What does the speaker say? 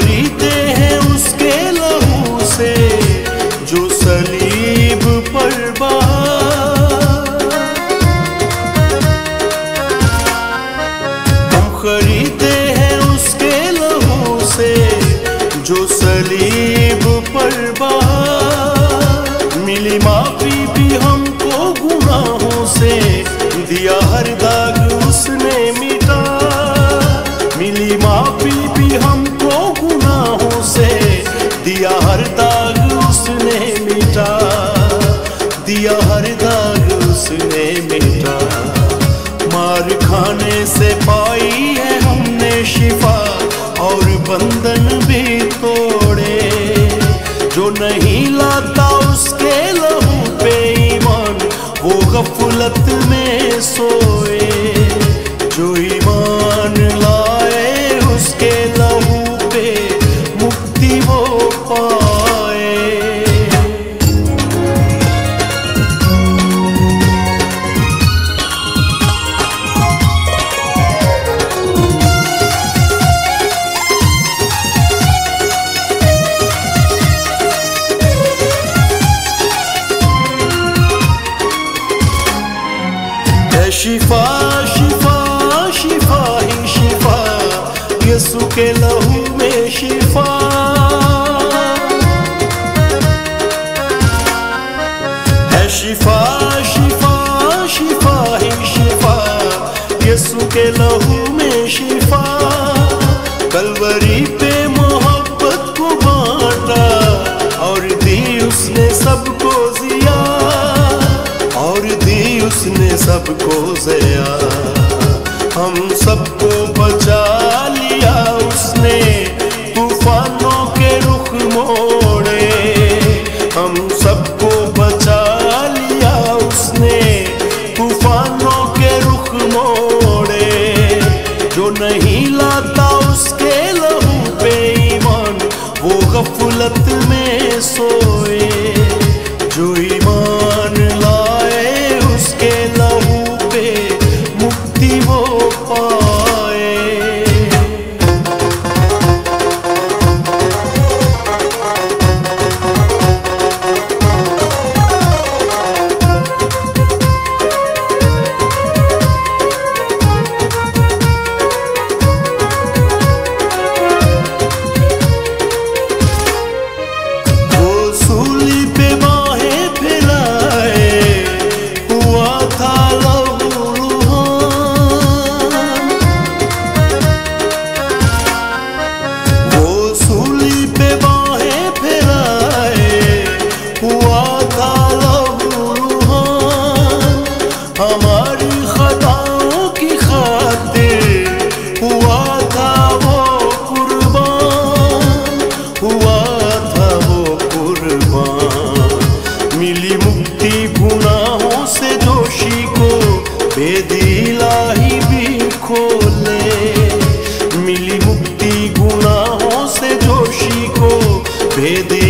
खरीदे हैं उसके लहू से जो सलीब पर बहा। हम खरीदे हैं उसके लहू से जो सलीब पर बहा। मिली माफी भी हमको गुनाहों से, दिया हर दाग उसने मिटा। मिली माफी भी हमको गुनाहों से, दिया हर दाग उसने मिटा। दिया हर दाग उसने मिटा। मार खाने से पाई है हमने शिफा और बंधन भी तोड़े। जो नहीं लाता उसके लहू पे ईमान वो गफलत में सोए। जो ईमान लाए उसके लहू पे मुक्ति वो पाए। शिफा शिफा शिफा ही शिफा, यीशु के लहू में शिफा। है शिफा शिफा शिफा ही शिफा, यीशु के लहू में शिफा। कलवरी पे मोहब्बत को बांटा और दी उसने सबको जिया। और दी उसने सबको ज़िया। हम सबको बचा लिया उसने तूफानों के रुख मोड़े। हम सबको बचा लिया उसने तूफानों के रुख मोड़े। जो नहीं लाता उसके लहू पे ईमान वो गफलत में सोए। जो ईमान लाए उसके लहू पे मुक्ति वो पाए। वो सूली पे बाहें फैलाए हुआ था हमारी खताओं की खातिर हुआ था वो कुर्बान। हुआ था वो कुर्बान। मिली मुक्ति गुनाहों से दोषी को, बेदिलाही भी खोले। मिली मुक्ति गुनाहों से दोषी को, बेदिलाही